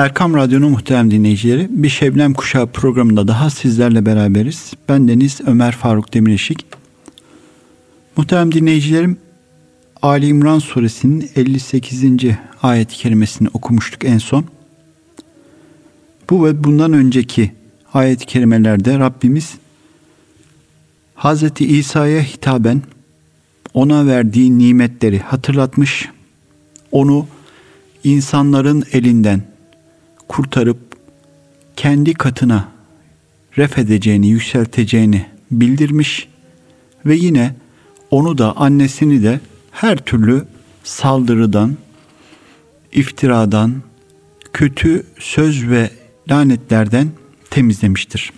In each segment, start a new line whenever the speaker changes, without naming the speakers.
Erkam Radyo'nun muhterem dinleyicileri, bir Şebnem Kuşağı programında daha sizlerle beraberiz. Ben Deniz Ömer Faruk Demirişik. Muhterem dinleyicilerim, Ali İmran suresinin 58. ayet-i kerimesini okumuştuk en son. Bu ve bundan önceki ayet-i kerimelerde Rabbimiz Hazreti İsa'ya hitaben ona verdiği nimetleri hatırlatmış, onu insanların elinden kurtarıp kendi katına refedeceğini, yükselteceğini bildirmiş ve yine onu da annesini de her türlü saldırıdan, iftiradan, kötü söz ve lanetlerden temizlemiştir.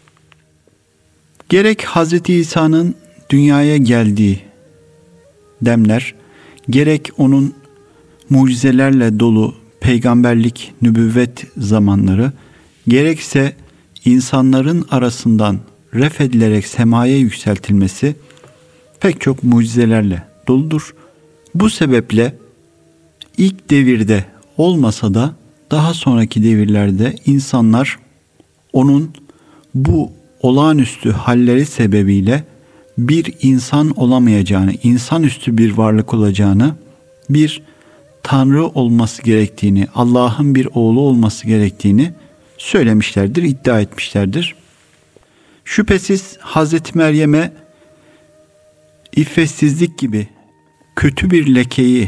Gerek Hz. İsa'nın dünyaya geldiği demler, gerek onun mucizelerle dolu peygamberlik, nübüvvet zamanları, gerekse insanların arasından refedilerek semaya yükseltilmesi pek çok mucizelerle doludur. Bu sebeple ilk devirde olmasa da daha sonraki devirlerde insanlar onun bu olağanüstü halleri sebebiyle bir insan olamayacağını, insanüstü bir varlık olacağını, bir Tanrı olması gerektiğini, Allah'ın bir oğlu olması gerektiğini söylemişlerdir, iddia etmişlerdir. Şüphesiz Hazreti Meryem'e iffetsizlik gibi kötü bir lekeyi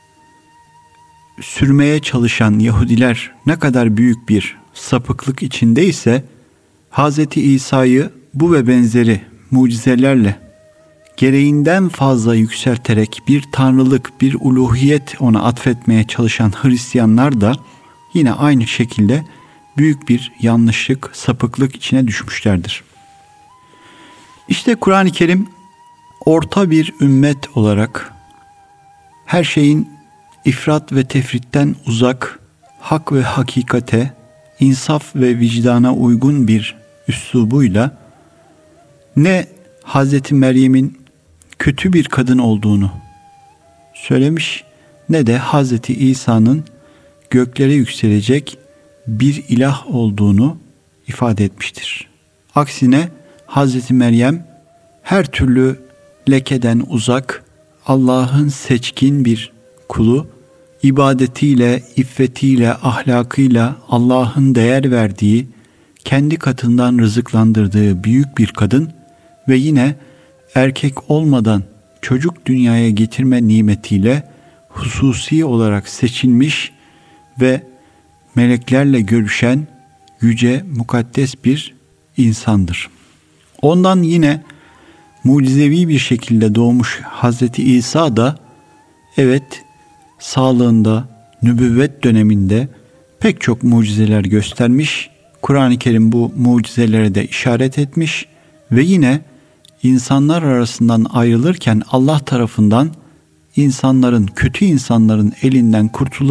sürmeye çalışan Yahudiler ne kadar büyük bir sapıklık içindeyse, Hazreti İsa'yı bu ve benzeri mucizelerle gereğinden fazla yükselterek bir tanrılık, bir uluhiyet ona atfetmeye çalışan Hristiyanlar da yine aynı şekilde büyük bir yanlışlık, sapıklık içine düşmüşlerdir. İşte Kur'an-ı Kerim orta bir ümmet olarak her şeyin ifrat ve tefritten uzak, hak ve hakikate, insaf ve vicdana uygun bir üslubuyla ne Hazreti Meryem'in kötü bir kadın olduğunu söylemiş, ne de Hazreti İsa'nın göklere yükselecek bir ilah olduğunu ifade etmiştir. Aksine Hazreti Meryem her türlü lekeden uzak, Allah'ın seçkin bir kulu, ibadetiyle, iffetiyle, ahlakıyla Allah'ın değer verdiği, kendi katından rızıklandırdığı büyük bir kadın ve yine erkek olmadan çocuk dünyaya getirme nimetiyle hususi olarak seçilmiş ve meleklerle görüşen yüce, mukaddes bir insandır. Ondan yine mucizevi bir şekilde doğmuş Hazreti İsa da evet sağlığında, nübüvvet döneminde pek çok mucizeler göstermiş. Kur'an-ı Kerim bu mucizelere de işaret etmiş ve yine insanlar arasından ayrılırken Allah tarafından insanların, kötü insanların elinden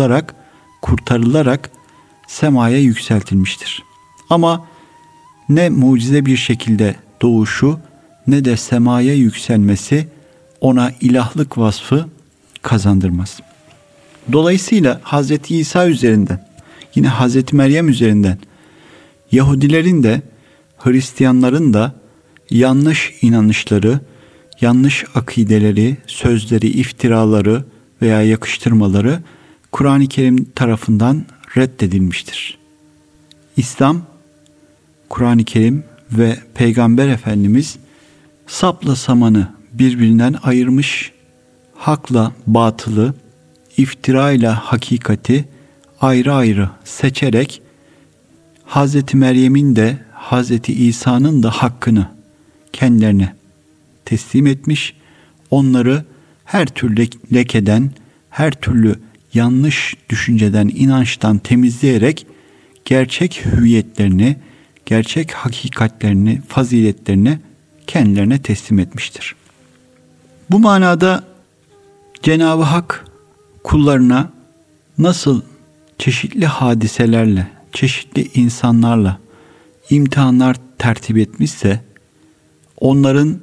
kurtarılarak semaya yükseltilmiştir. Ama ne mucize bir şekilde doğuşu ne de semaya yükselmesi ona ilahlık vasfı kazandırmaz. Dolayısıyla Hazreti İsa üzerinden, yine Hazreti Meryem üzerinden Yahudilerin de Hristiyanların da yanlış inanışları, yanlış akideleri, sözleri, iftiraları veya yakıştırmaları Kur'an-ı Kerim tarafından reddedilmiştir. İslam, Kur'an-ı Kerim ve Peygamber Efendimiz sapla samanı birbirinden ayırmış, hakla batılı, iftirayla hakikati ayrı ayrı seçerek Hazreti Meryem'in de Hazreti İsa'nın da hakkını kendilerine teslim etmiş, onları her türlü lekeden, her türlü yanlış düşünceden, inançtan temizleyerek gerçek hüviyetlerini, gerçek hakikatlerini, faziletlerini kendilerine teslim etmiştir. Bu manada Cenab-ı Hak kullarına nasıl çeşitli hadiselerle, çeşitli insanlarla imtihanlar tertip etmişse, onların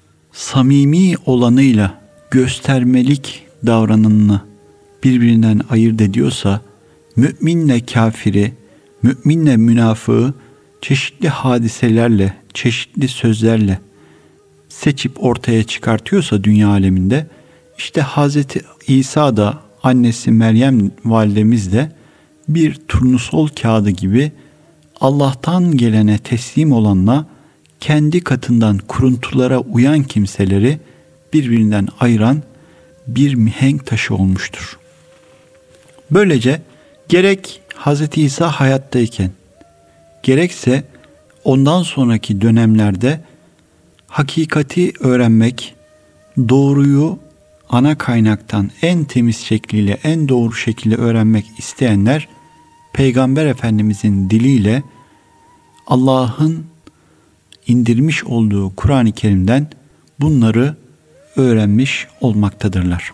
samimi olanıyla göstermelik davrananını birbirinden ayırt ediyorsa, müminle kafiri, müminle münafığı çeşitli hadiselerle, çeşitli sözlerle seçip ortaya çıkartıyorsa dünya aleminde, işte Hazreti İsa da, annesi Meryem validemiz de bir turnusol kağıdı gibi Allah'tan gelene teslim olanla kendi katından kuruntulara uyan kimseleri birbirinden ayıran bir mihenk taşı olmuştur. Böylece gerek Hz. İsa hayattayken, gerekse ondan sonraki dönemlerde hakikati öğrenmek, doğruyu ana kaynaktan en temiz şekliyle, en doğru şekilde öğrenmek isteyenler, Peygamber Efendimizin diliyle Allah'ın indirmiş olduğu Kur'an-ı Kerim'den bunları öğrenmiş olmaktadırlar.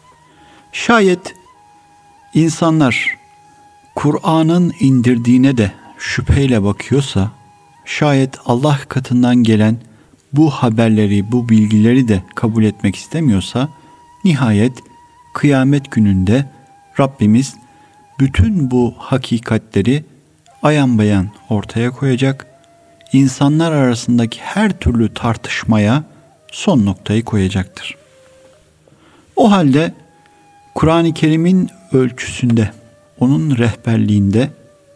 Şayet insanlar Kur'an'ın indirdiğine de şüpheyle bakıyorsa, şayet Allah katından gelen bu haberleri, bu bilgileri de kabul etmek istemiyorsa, nihayet kıyamet gününde Rabbimiz bütün bu hakikatleri ayan beyan ortaya koyacak, insanlar arasındaki her türlü tartışmaya son noktayı koyacaktır. O halde Kur'an-ı Kerim'in ölçüsünde, onun rehberliğinde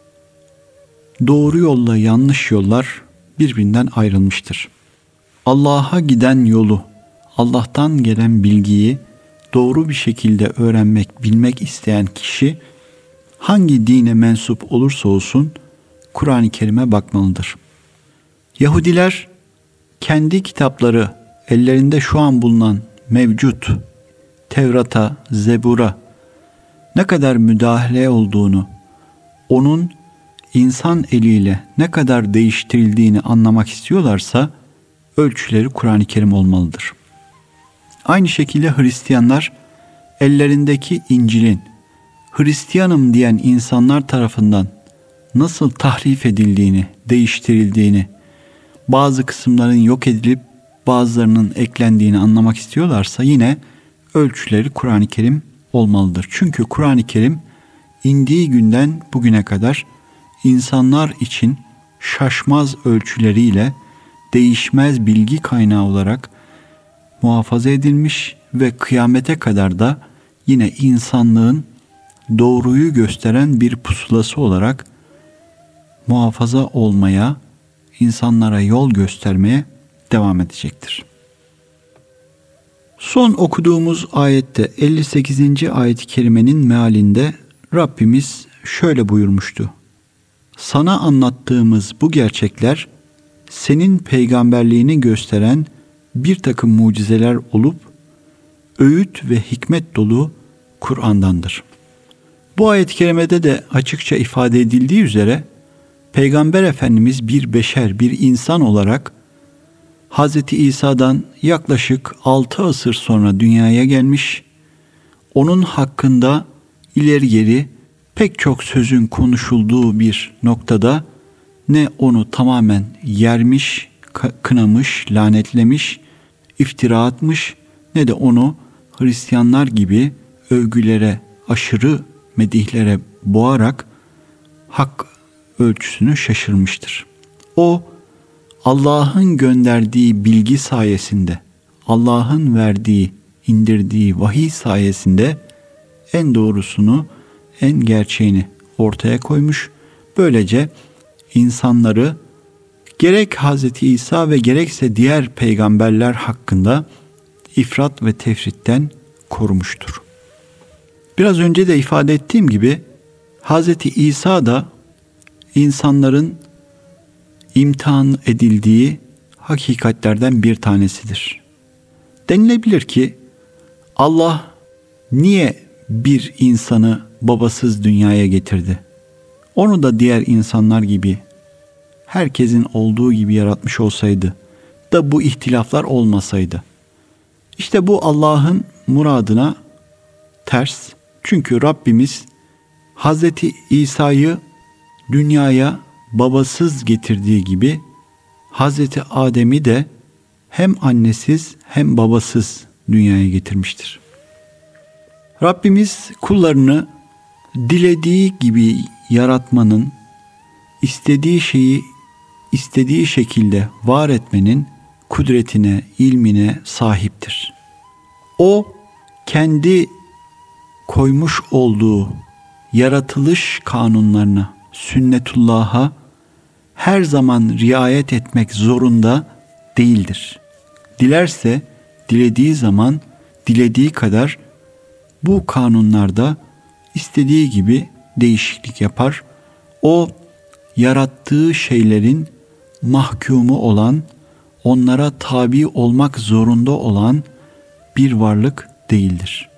doğru yolla yanlış yollar birbirinden ayrılmıştır. Allah'a giden yolu, Allah'tan gelen bilgiyi doğru bir şekilde öğrenmek, bilmek isteyen kişi hangi dine mensup olursa olsun Kur'an-ı Kerim'e bakmalıdır. Yahudiler kendi kitapları, ellerinde şu an bulunan mevcut Tevrat'a, Zebur'a ne kadar müdahale olduğunu, onun insan eliyle ne kadar değiştirildiğini anlamak istiyorlarsa ölçüleri Kur'an-ı Kerim olmalıdır. Aynı şekilde Hristiyanlar ellerindeki İncil'in Hristiyanım diyen insanlar tarafından nasıl tahrif edildiğini, değiştirildiğini, bazı kısımların yok edilip bazılarının eklendiğini anlamak istiyorlarsa yine ölçüleri Kur'an-ı Kerim olmalıdır. Çünkü Kur'an-ı Kerim indiği günden bugüne kadar insanlar için şaşmaz ölçüleriyle değişmez bilgi kaynağı olarak muhafaza edilmiş ve kıyamete kadar da yine insanlığın doğruyu gösteren bir pusulası olarak muhafaza olmaya, insanlara yol göstermeye devam edecektir. Son okuduğumuz ayette 58. ayet-i kerimenin mealinde Rabbimiz şöyle buyurmuştu. Sana anlattığımız bu gerçekler senin peygamberliğini gösteren bir takım mucizeler olup öğüt ve hikmet dolu Kur'an'dandır. Bu ayet-i kerimede de açıkça ifade edildiği üzere Peygamber Efendimiz bir beşer, bir insan olarak Hz. İsa'dan yaklaşık 6 asır sonra dünyaya gelmiş, onun hakkında ileri geri pek çok sözün konuşulduğu bir noktada ne onu tamamen yermiş, kınamış, lanetlemiş, iftira atmış, ne de onu Hristiyanlar gibi övgülere, aşırı medihlere boğarak hak ölçüsünü şaşırmıştır. O, Allah'ın gönderdiği bilgi sayesinde, Allah'ın verdiği, indirdiği vahiy sayesinde en doğrusunu, en gerçeğini ortaya koymuş. Böylece insanları gerek Hz. İsa ve gerekse diğer peygamberler hakkında ifrat ve tefritten korumuştur. Biraz önce de ifade ettiğim gibi Hz. İsa da insanların imtihan edildiği hakikatlerden bir tanesidir. Denilebilir ki Allah niye bir insanı babasız dünyaya getirdi? Onu da diğer insanlar gibi, herkesin olduğu gibi yaratmış olsaydı da bu ihtilaflar olmasaydı. İşte bu Allah'ın muradına ters. Çünkü Rabbimiz Hazreti İsa'yı dünyaya babasız getirdiği gibi Hazreti Adem'i de hem annesiz hem babasız dünyaya getirmiştir. Rabbimiz kullarını dilediği gibi yaratmanın, istediği şeyi istediği şekilde var etmenin kudretine, ilmine sahiptir. O kendi koymuş olduğu yaratılış kanunlarına, sünnetullah'a her zaman riayet etmek zorunda değildir. Dilerse dilediği zaman, dilediği kadar bu kanunlarda istediği gibi değişiklik yapar. O yarattığı şeylerin mahkumu olan, onlara tabi olmak zorunda olan bir varlık değildir.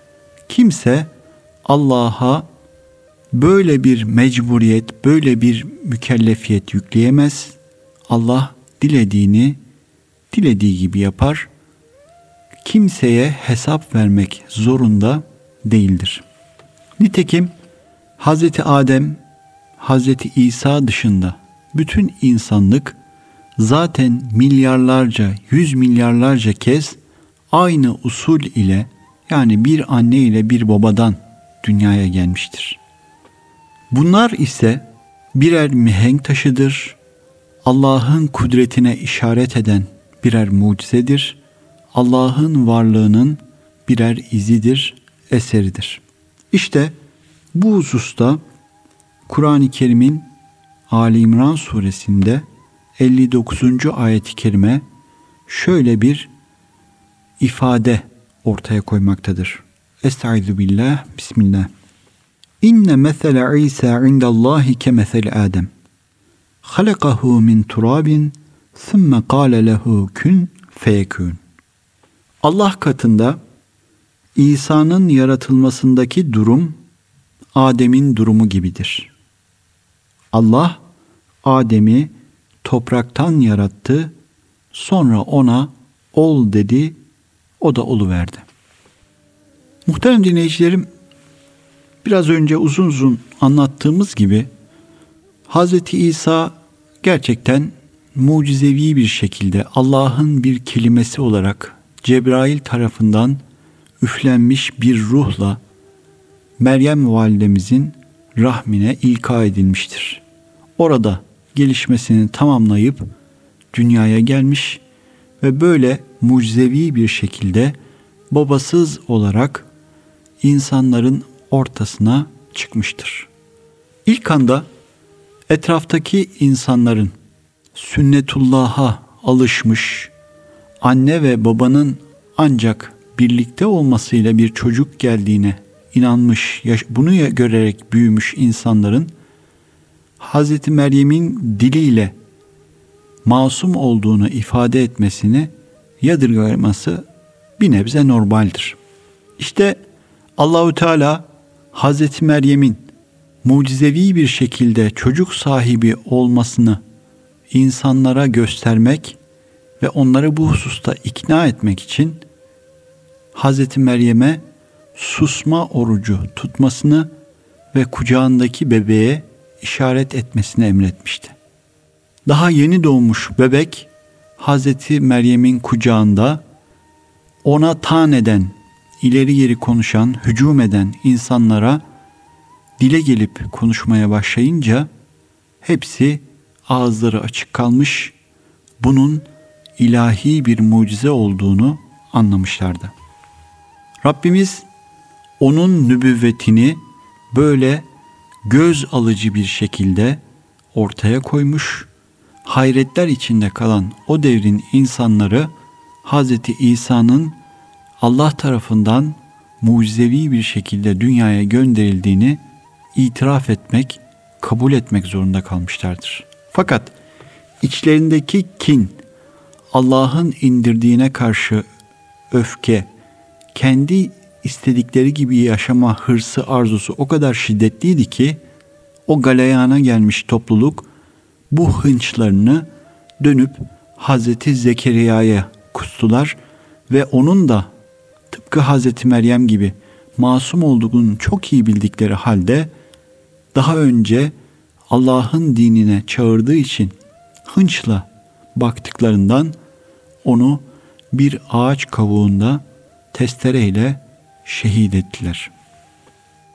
Kimse Allah'a böyle bir mecburiyet, böyle bir mükellefiyet yükleyemez. Allah dilediğini dilediği gibi yapar. Kimseye hesap vermek zorunda değildir. Nitekim Hazreti Adem, Hazreti İsa dışında bütün insanlık zaten milyarlarca, 100 milyarlarca kez aynı usul ile, yani bir anne ile bir babadan dünyaya gelmiştir. Bunlar ise birer mihenk taşıdır, Allah'ın kudretine işaret eden birer mucizedir, Allah'ın varlığının birer izidir, eseridir. İşte bu hususta Kur'an-ı Kerim'in Ali İmran suresinde 59. ayet-i kerime şöyle bir ifade ortaya koymaktadır. Estaizu billah, bismillah. İnne mesele İsa indallahi ke mesele Adem. Halakahu min turabin, thumme kâle lehu kün feyekûn. Allah katında İsa'nın yaratılmasındaki durum Adem'in durumu gibidir. Allah Adem'i topraktan yarattı, sonra ona ol dedi, o da oluverdi. Muhterem dinleyicilerim, biraz önce uzun uzun anlattığımız gibi Hz. İsa gerçekten mucizevi bir şekilde Allah'ın bir kelimesi olarak Cebrail tarafından üflenmiş bir ruhla Meryem validemizin rahmine ilka edilmiştir. Orada gelişmesini tamamlayıp dünyaya gelmiş ve böyle mucizevi bir şekilde babasız olarak insanların ortasına çıkmıştır. İlk anda etraftaki insanların sünnetullah'a alışmış, anne ve babanın ancak birlikte olmasıyla bir çocuk geldiğine inanmış, bunu görerek büyümüş insanların Hazreti Meryem'in diliyle masum olduğunu ifade etmesini yadırgaması bir nebze normaldir. İşte Allahu Teala Hazreti Meryem'in mucizevi bir şekilde çocuk sahibi olmasını insanlara göstermek ve onları bu hususta ikna etmek için Hazreti Meryem'e susma orucu tutmasını ve kucağındaki bebeğe işaret etmesini emretmişti. Daha yeni doğmuş bebek Hazreti Meryem'in kucağında ona taan eden, ileri geri konuşan, hücum eden insanlara dile gelip konuşmaya başlayınca hepsi ağızları açık kalmış, bunun ilahi bir mucize olduğunu anlamışlardı. Rabbimiz onun nübüvvetini böyle göz alıcı bir şekilde ortaya koymuş, hayretler içinde kalan o devrin insanları Hazreti İsa'nın Allah tarafından mucizevi bir şekilde dünyaya gönderildiğini itiraf etmek, kabul etmek zorunda kalmışlardır. Fakat içlerindeki kin, Allah'ın indirdiğine karşı öfke, kendi istedikleri gibi yaşama hırsı, arzusu o kadar şiddetliydi ki o galeyana gelmiş topluluk bu hınçlarını dönüp Hazreti Zekeriya'ya kustular ve onun da tıpkı Hazreti Meryem gibi masum olduğunu çok iyi bildikleri halde daha önce Allah'ın dinine çağırdığı için hınçla baktıklarından onu bir ağaç kavuğunda testereyle şehit ettiler.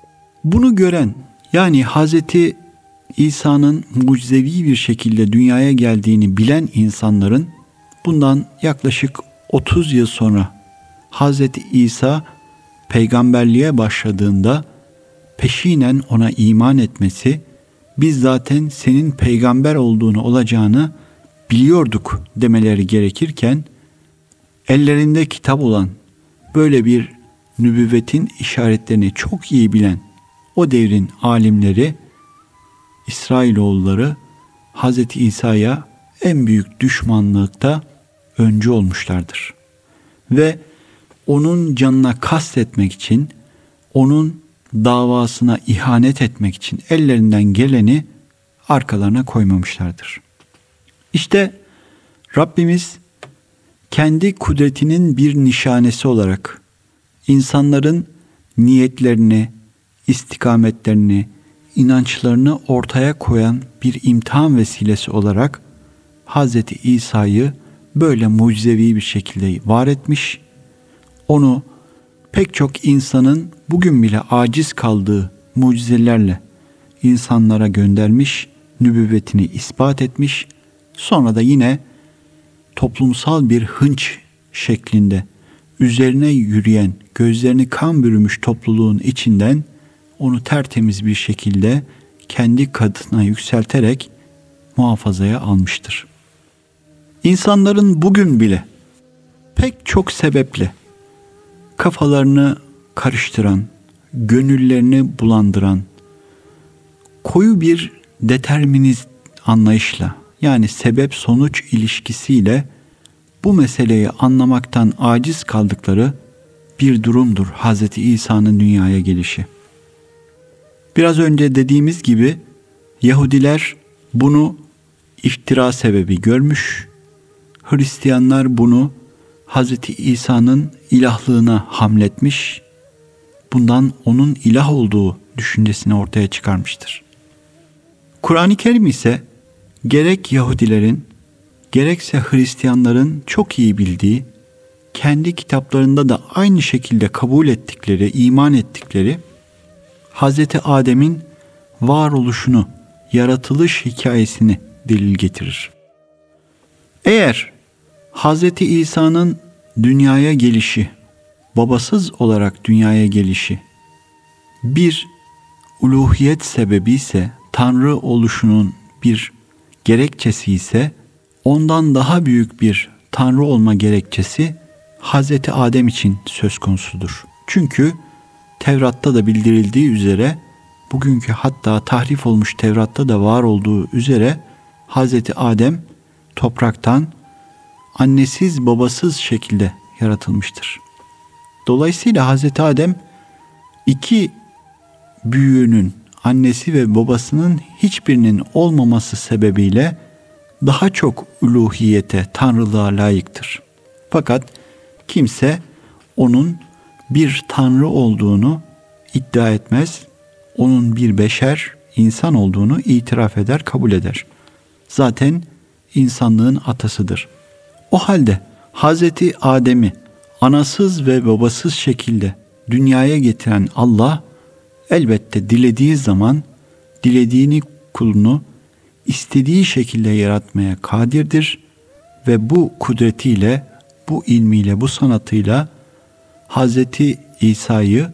Bunu gören, yani Hazreti İsa'nın mucizevi bir şekilde dünyaya geldiğini bilen insanların bundan yaklaşık 30 yıl sonra Hazreti İsa peygamberliğe başladığında peşinen ona iman etmesi, biz zaten senin peygamber olacağını biliyorduk demeleri gerekirken, ellerinde kitap olan, böyle bir nübüvvetin işaretlerini çok iyi bilen o devrin alimleri, İsrailoğulları Hazreti İsa'ya en büyük düşmanlıkta öncü olmuşlardır. Ve onun canına kastetmek için, onun davasına ihanet etmek için ellerinden geleni arkalarına koymamışlardır. İşte Rabbimiz kendi kudretinin bir nişanesi olarak insanların niyetlerini, istikametlerini, inançlarını ortaya koyan bir imtihan vesilesi olarak Hazreti İsa'yı böyle mucizevi bir şekilde var etmiş, onu pek çok insanın bugün bile aciz kaldığı mucizelerle insanlara göndermiş, nübüvvetini ispat etmiş, sonra da yine toplumsal bir hınç şeklinde üzerine yürüyen, gözlerini kan bürümüş topluluğun içinden onu tertemiz bir şekilde kendi katına yükselterek muhafazaya almıştır. İnsanların bugün bile pek çok sebeple kafalarını karıştıran, gönüllerini bulandıran, koyu bir determinist anlayışla, yani sebep-sonuç ilişkisiyle bu meseleyi anlamaktan aciz kaldıkları bir durumdur Hz. İsa'nın dünyaya gelişi. Biraz önce dediğimiz gibi Yahudiler bunu iftira sebebi görmüş, Hristiyanlar bunu Hz. İsa'nın ilahlığına hamletmiş, bundan onun ilah olduğu düşüncesini ortaya çıkarmıştır. Kur'an-ı Kerim ise gerek Yahudilerin gerekse Hristiyanların çok iyi bildiği, kendi kitaplarında da aynı şekilde kabul ettikleri, iman ettikleri Hz. Adem'in varoluşunu, yaratılış hikayesini delil getirir. Eğer Hz. İsa'nın dünyaya gelişi, babasız olarak dünyaya gelişi bir uluhiyet sebebi ise, Tanrı oluşunun bir gerekçesi ise, ondan daha büyük bir Tanrı olma gerekçesi Hz. Adem için söz konusudur. Çünkü Tevrat'ta da bildirildiği üzere, bugünkü hatta tahrif olmuş Tevrat'ta da var olduğu üzere Hz. Adem topraktan annesiz babasız şekilde yaratılmıştır. Dolayısıyla Hz. Adem iki büyüğünün, annesi ve babasının hiçbirinin olmaması sebebiyle daha çok uluhiyete, tanrılığa layıktır. Fakat kimse onun bir tanrı olduğunu iddia etmez. Onun bir beşer, insan olduğunu itiraf eder, kabul eder. Zaten insanlığın atasıdır. O halde Hazreti Adem'i anasız ve babasız şekilde dünyaya getiren Allah, elbette dilediği zaman dilediğini, kulunu istediği şekilde yaratmaya kadirdir ve bu kudretiyle, bu ilmiyle, bu sanatıyla Hazreti İsa'yı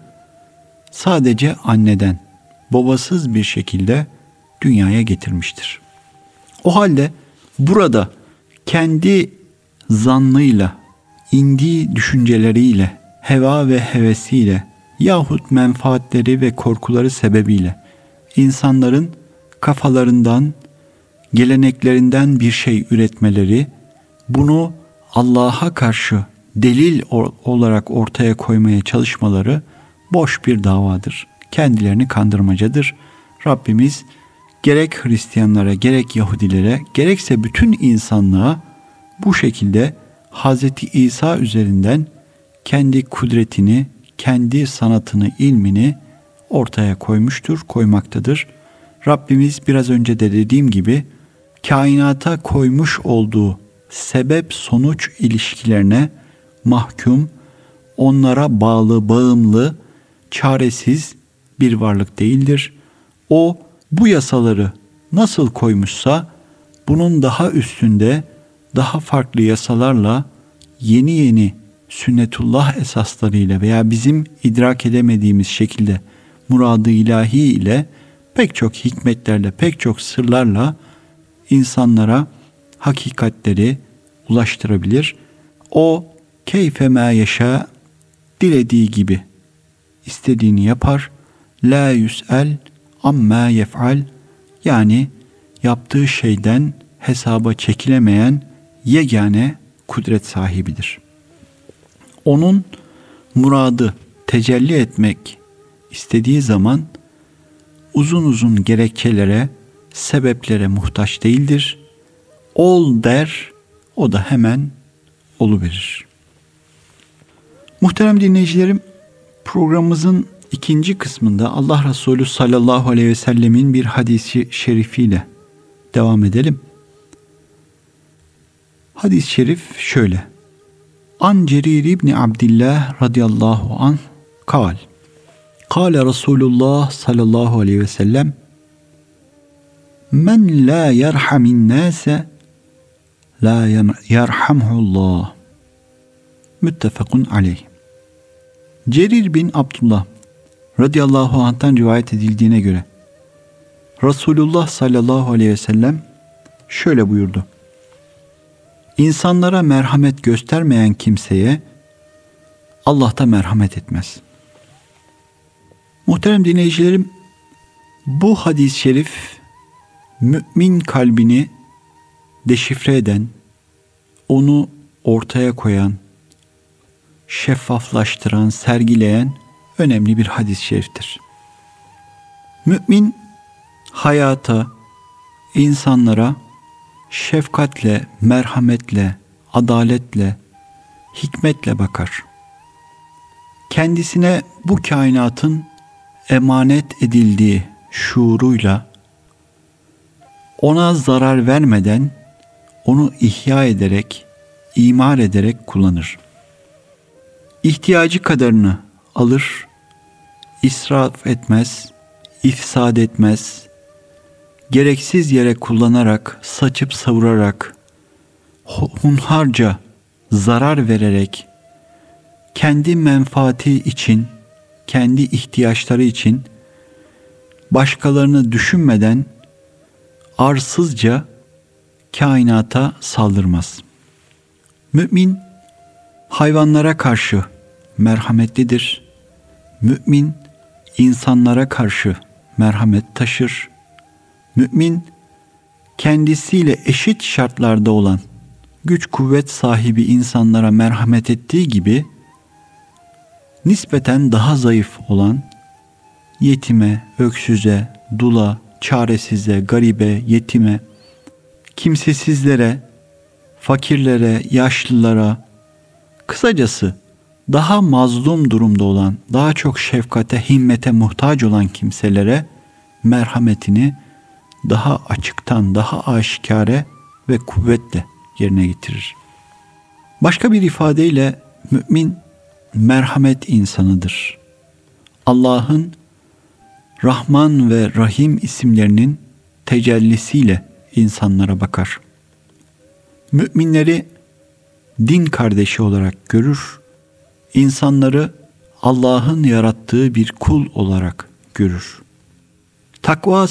sadece anneden, babasız bir şekilde dünyaya getirmiştir. O halde burada kendi zannıyla, indiği düşünceleriyle, heva ve hevesiyle yahut menfaatleri ve korkuları sebebiyle insanların kafalarından, geleneklerinden bir şey üretmeleri, bunu Allah'a karşı delil olarak ortaya koymaya çalışmaları boş bir davadır. Kendilerini kandırmacadır. Rabbimiz gerek Hristiyanlara, gerek Yahudilere, gerekse bütün insanlığa bu şekilde Hz. İsa üzerinden kendi kudretini, kendi sanatını, ilmini ortaya koymuştur, koymaktadır. Rabbimiz biraz önce de dediğim gibi kainata koymuş olduğu sebep-sonuç ilişkilerine mahkum, onlara bağlı, bağımlı, çaresiz, bir varlık değildir. O bu yasaları nasıl koymuşsa bunun daha üstünde daha farklı yasalarla yeni yeni sünnetullah esaslarıyla veya bizim idrak edemediğimiz şekilde muradı ilahi ile pek çok hikmetlerle, pek çok sırlarla insanlara hakikatleri ulaştırabilir. O keyfe ma yaşa, dilediği gibi istediğini yapar. La yüs'el amma yef'al, yani yaptığı şeyden hesaba çekilemeyen yegane kudret sahibidir. Onun muradı tecelli etmek istediği zaman uzun uzun gerekçelere, sebeplere muhtaç değildir. Ol der, o da hemen oluverir. Muhterem dinleyicilerim, programımızın ikinci kısmında Allah Resulü sallallahu aleyhi ve sellemin bir hadisi şerifiyle devam edelim. Hadis-i şerif şöyle. An Cerir İbni Abdillah radıyallahu anh kal. Kale Resulullah sallallahu aleyhi ve sellem men la yerhamin nase la yerhamhullah. Müttefekun aleyh. Cerir bin Abdullah radıyallahu anh'tan rivayet edildiğine göre Resulullah sallallahu aleyhi ve sellem şöyle buyurdu. İnsanlara merhamet göstermeyen kimseye Allah da merhamet etmez. Muhterem dinleyicilerim, bu hadis-i şerif mümin kalbini deşifre eden, onu ortaya koyan, şeffaflaştıran, sergileyen önemli bir hadis-i şeriftir. Mümin hayata, insanlara şefkatle, merhametle, adaletle, hikmetle bakar. Kendisine bu kainatın emanet edildiği şuuruyla ona zarar vermeden onu ihya ederek, imar ederek kullanır. İhtiyacı kadarını alır, israf etmez, ifsad etmez, gereksiz yere kullanarak, saçıp savurarak, hunharca zarar vererek, kendi menfaati için, kendi ihtiyaçları için başkalarını düşünmeden arsızca kainata saldırmaz. Mümin hayvanlara karşı merhametlidir. Mümin insanlara karşı merhamet taşır. Mümin kendisiyle eşit şartlarda olan güç kuvvet sahibi insanlara merhamet ettiği gibi nispeten daha zayıf olan yetime, öksüze, dula, çaresize, garibe, yetime, kimsesizlere, fakirlere, yaşlılara, kısacası daha mazlum durumda olan, daha çok şefkate, himmete muhtaç olan kimselere merhametini daha açıktan, daha aşikare ve kuvvetle yerine getirir. Başka bir ifadeyle mümin merhamet insanıdır. Allah'ın Rahman ve Rahim isimlerinin tecellisiyle insanlara bakar. Müminleri din kardeşi olarak görür, insanları Allah'ın yarattığı bir kul olarak görür. Takva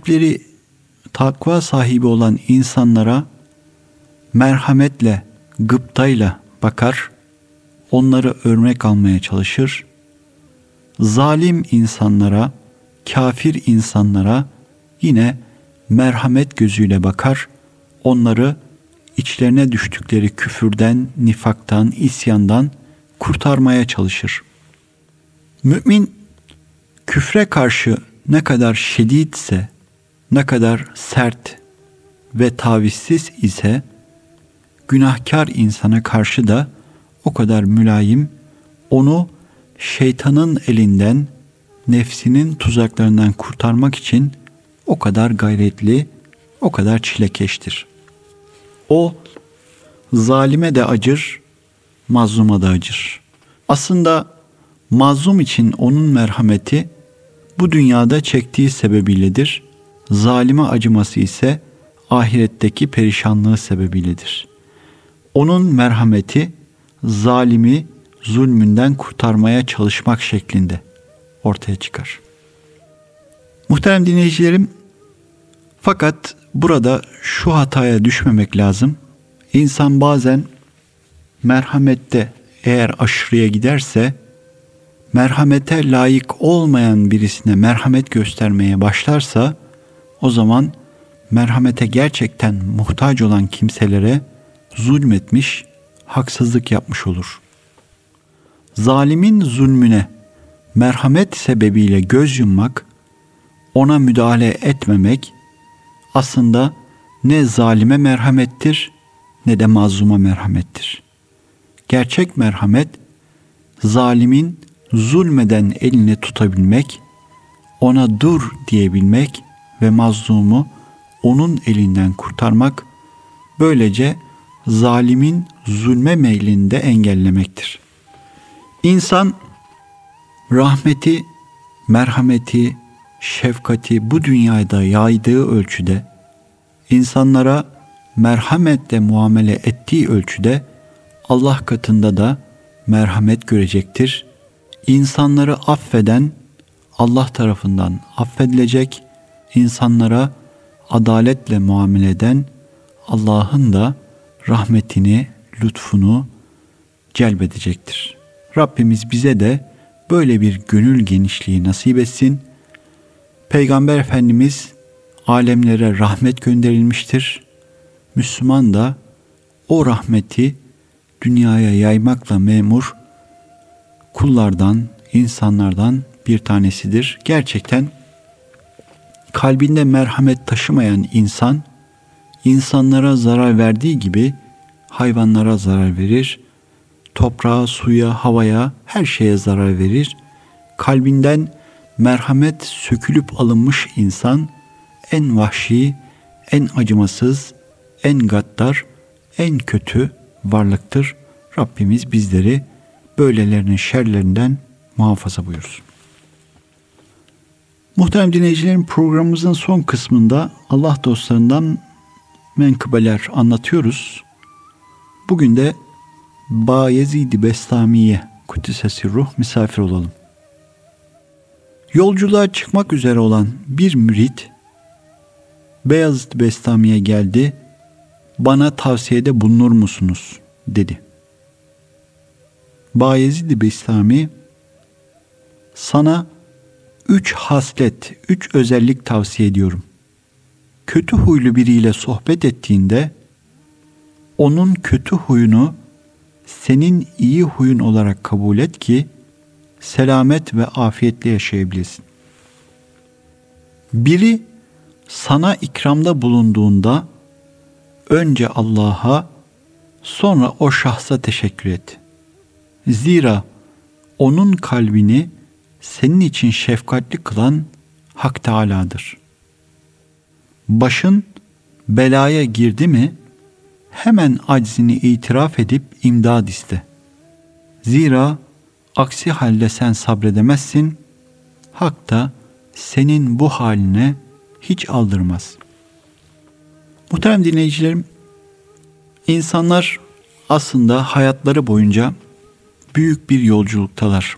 sahibi olan insanlara merhametle, gıptayla bakar, onları örnek almaya çalışır. Zalim insanlara, kafir insanlara yine merhamet gözüyle bakar, onları içlerine düştükleri küfürden, nifaktan, isyandan kurtarmaya çalışır. Mümin küfre karşı ne kadar şedidse, ne kadar sert ve tavizsiz ise günahkar insana karşı da o kadar mülayim, onu şeytanın elinden, nefsinin tuzaklarından kurtarmak için o kadar gayretli, o kadar çilekeştir. O zalime de acır, mazluma da acır. Aslında mazlum için onun merhameti bu dünyada çektiği sebebiyledir. Zalime acıması ise ahiretteki perişanlığı sebebiyledir. Onun merhameti zalimi zulmünden kurtarmaya çalışmak şeklinde ortaya çıkar. Muhterem dinleyicilerim, fakat burada şu hataya düşmemek lazım. İnsan bazen merhamette eğer aşırıya giderse, merhamete layık olmayan birisine merhamet göstermeye başlarsa, o zaman merhamete gerçekten muhtaç olan kimselere zulmetmiş, haksızlık yapmış olur. Zalimin zulmüne merhamet sebebiyle göz yummak, ona müdahale etmemek aslında ne zalime merhamettir ne de mazluma merhamettir. Gerçek merhamet, zalimin zulmeden elini tutabilmek, ona dur diyebilmek ve mazlumu onun elinden kurtarmak, böylece zalimin zulme meylini de engellemektir. İnsan rahmeti, merhameti, şefkati bu dünyada yaydığı ölçüde, insanlara merhametle muamele ettiği ölçüde Allah katında da merhamet görecektir. İnsanları affeden Allah tarafından affedilecek, insanlara adaletle muamele eden Allah'ın da rahmetini, lütfunu celbedecektir. Rabbimiz bize de böyle bir gönül genişliği nasip etsin. Peygamber Efendimiz alemlere rahmet gönderilmiştir. Müslüman da o rahmeti dünyaya yaymakla memur kullardan, insanlardan bir tanesidir. Gerçekten kalbinde merhamet taşımayan insan, insanlara zarar verdiği gibi hayvanlara zarar verir, toprağa, suya, havaya, her şeye zarar verir. Kalbinden merhamet sökülüp alınmış insan, en vahşi, en acımasız, en gaddar, en kötü varlıktır. Rabbimiz bizleri böylelerinin şerlerinden muhafaza buyursun. Muhterem dinleyicilerim, programımızın son kısmında Allah dostlarından menkıbeler anlatıyoruz. Bugün de Bayezid-i Bestami'ye Kuddisesi Ruh misafir olalım. Yolculuğa çıkmak üzere olan bir mürit Beyazıt Bestami'ye geldi. Bana tavsiyede bulunur musunuz? dedi. Bayezid-i Bestami, sana 3 haslet, 3 özellik tavsiye ediyorum. Kötü huylu biriyle sohbet ettiğinde onun kötü huyunu senin iyi huyun olarak kabul et ki selamet ve afiyetle yaşayabilesin. Biri sana ikramda bulunduğunda önce Allah'a, sonra o şahsa teşekkür et. Zira onun kalbini senin için şefkatli kılan Hak Teâlâ'dır. Başın belaya girdi mi hemen aczini itiraf edip imdad iste. Zira aksi halde sen sabredemezsin, Hak da senin bu haline hiç aldırmaz. Muhterem dinleyicilerim, insanlar aslında hayatları boyunca büyük bir yolculuktalar.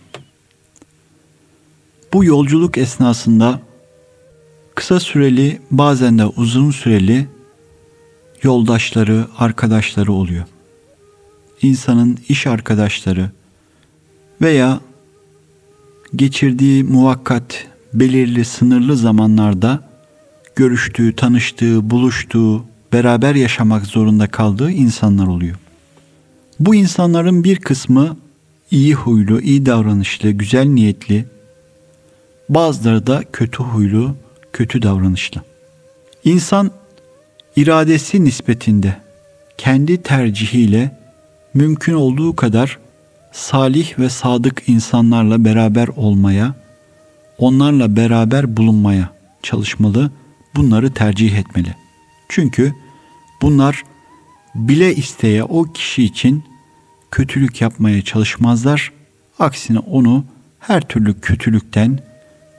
Bu yolculuk esnasında kısa süreli, bazen de uzun süreli yoldaşları, arkadaşları oluyor. İnsanın iş arkadaşları veya geçirdiği muvakkat, belirli, sınırlı zamanlarda görüştüğü, tanıştığı, buluştuğu, beraber yaşamak zorunda kaldığı insanlar oluyor. Bu insanların bir kısmı iyi huylu, iyi davranışlı, güzel niyetli, bazıları da kötü huylu, kötü davranışlı. İnsan iradesi nispetinde kendi tercihiyle mümkün olduğu kadar salih ve sadık insanlarla beraber olmaya, onlarla beraber bulunmaya çalışmalı, bunları tercih etmeli. Çünkü bunlar bile isteye o kişi için kötülük yapmaya çalışmazlar. Aksine onu her türlü kötülükten,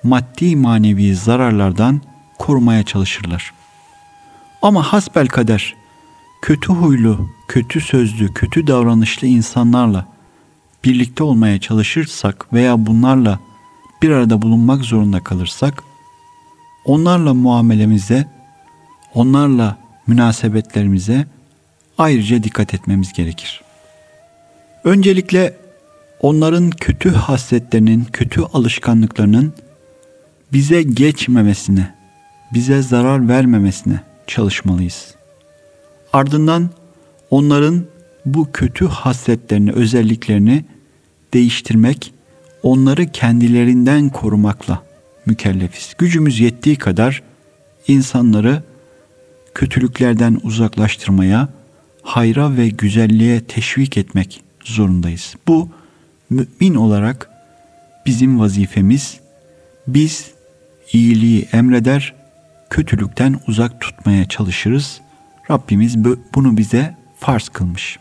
maddi manevi zararlardan korumaya çalışırlar. Ama hasbelkader kötü huylu, kötü sözlü, kötü davranışlı insanlarla birlikte olmaya çalışırsak veya bunlarla bir arada bulunmak zorunda kalırsak, onlarla muamelemize, onlarla münasebetlerimize ayrıca dikkat etmemiz gerekir. Öncelikle onların kötü hasletlerinin, kötü alışkanlıklarının bize geçmemesine, bize zarar vermemesine çalışmalıyız. Ardından onların bu kötü hasletlerini, özelliklerini değiştirmek, onları kendilerinden korumakla mükellefiz. Gücümüz yettiği kadar insanları kötülüklerden uzaklaştırmaya, hayra ve güzelliğe teşvik etmek zorundayız. Bu mümin olarak bizim vazifemiz. Biz iyiliği emreder, kötülükten uzak tutmaya çalışırız. Rabbimiz bunu bize farz kılmış.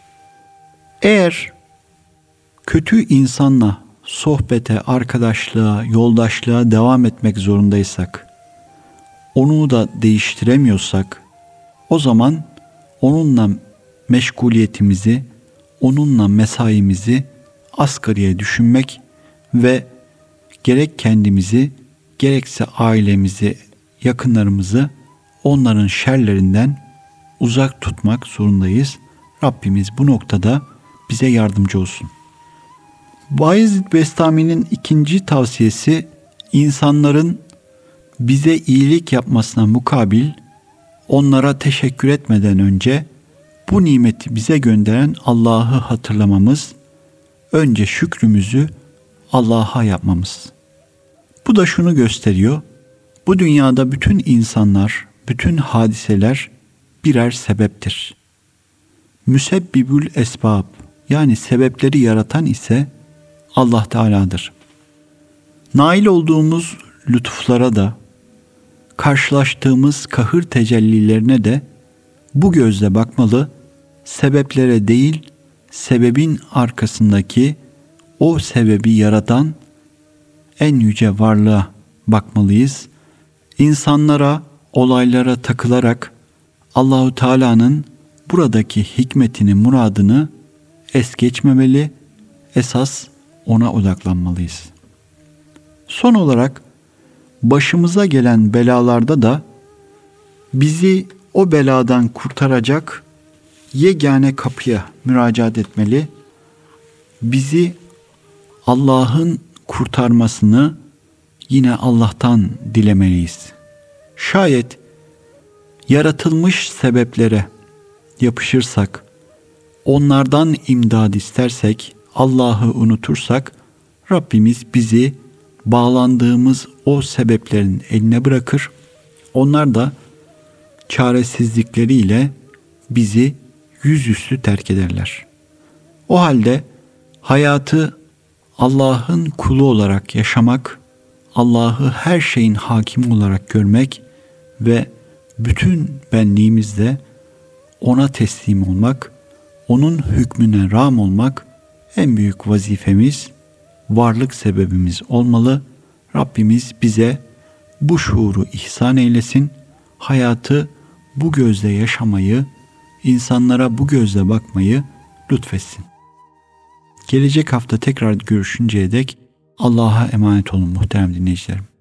Eğer kötü insanla sohbete, arkadaşlığa, yoldaşlığa devam etmek zorundaysak, onu da değiştiremiyorsak, o zaman onunla meşguliyetimizi, onunla mesaimizi asgariye düşünmek ve gerek kendimizi, gerekse ailemizi, yakınlarımızı onların şerlerinden uzak tutmak zorundayız. Rabbimiz bu noktada bize yardımcı olsun. Bayezid Bestami'nin ikinci tavsiyesi, insanların bize iyilik yapmasına mukabil onlara teşekkür etmeden önce bu nimeti bize gönderen Allah'ı hatırlamamız, önce şükrümüzü Allah'a yapmamız. Bu da şunu gösteriyor: bu dünyada bütün insanlar, bütün hadiseler birer sebeptir. Müsebbibül esbab, yani sebepleri yaratan ise Allah Teala'dır. Nail olduğumuz lütuflara da, karşılaştığımız kahır tecellilerine de bu gözle bakmalı, sebeplere değil, sebebin arkasındaki o sebebi yaratan en yüce varlığa bakmalıyız. İnsanlara, olaylara takılarak Allahu Teala'nın buradaki hikmetini, muradını es geçmemeli, esas ona odaklanmalıyız. Son olarak başımıza gelen belalarda da bizi o beladan kurtaracak yegane kapıya müracaat etmeli. Bizi Allah'ın kurtarmasını yine Allah'tan dilemeliyiz. Şayet yaratılmış sebeplere yapışırsak, onlardan imdad istersek, Allah'ı unutursak, Rabbimiz bizi bağlandığımız o sebeplerin eline bırakır. Onlar da çaresizlikleriyle bizi yüzüstü terk ederler. O halde hayatı Allah'ın kulu olarak yaşamak, Allah'ı her şeyin hakimi olarak görmek ve bütün benliğimizle ona teslim olmak, onun hükmüne rağm olmak en büyük vazifemiz, varlık sebebimiz olmalı. Rabbimiz bize bu şuuru ihsan eylesin, hayatı bu gözle yaşamayı, insanlara bu gözle bakmayı lütfetsin. Gelecek hafta tekrar görüşünceye dek Allah'a emanet olun muhterem dinleyicilerim.